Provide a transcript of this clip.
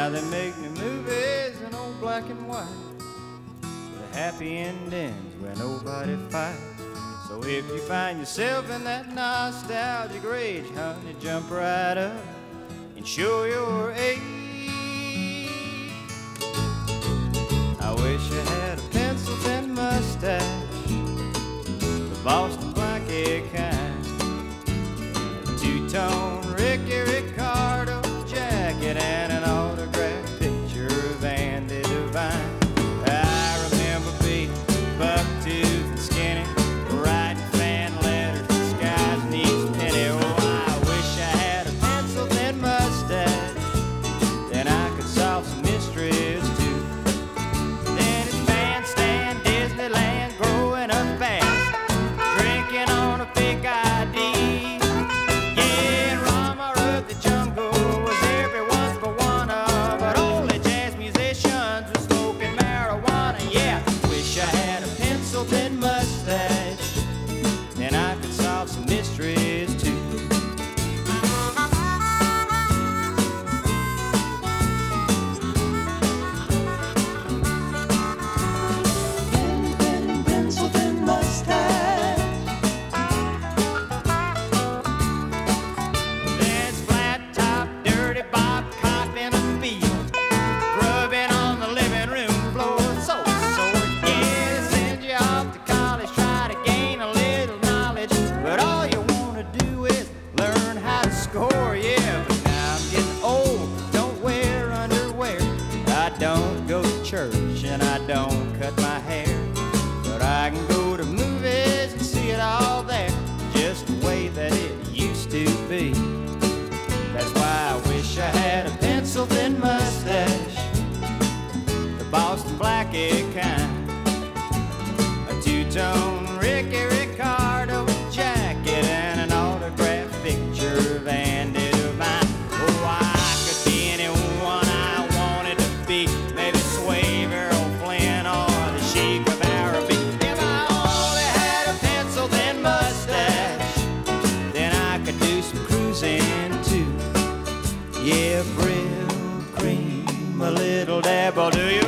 Now they make new movies in old black and white, with happy endings where nobody fights. So if you find yourself in that nostalgic rage, honey, jump right up and show your age. I wish I had a pencil thin mustache, the Boston black egg kind, a two-tone Ricky Ricardo jacket, and an autographed picture of Andy Devine. I remember being buck-toothed and skinny, writing fan letters, disguised in each penny. Oh, I wish I had a pencil thin mustache, then I could solve some mysteries too. Then it's bandstand, Disneyland, growing up fast, drinking on a fake ID. Yeah, Rama of the jungle was everyone's for one of, but only jazz musicians were smoking marijuana. Yeah, wish I had a pencil thin mustache, then I could solve some mysteries too. Pencil thin mustache. There's flat top, dirty Bob cop in a field, grubbing on the living room floor, so sore. Yeah, they send you off to college, try to gain a little knowledge, but all you want to do is learn how to score. Yeah, but now I'm getting old, don't wear underwear, I don't go to church, and I don't cut my hair, but I can go to movies and see it all there, just the way that it used to be. That's why I wish I had a pencil thin mustache, the Boston black egg kind, a two-tone Ricky Ricardo jacket, and an autographed picture of Andy Devine. Oh, I could be anyone I wanted to be, maybe Swave, Errol Flynn, or the Sheik of Araby. If I only had a pencil thin mustache, then I could do some cruising too. Yeah, Brill cream, a little dab will do you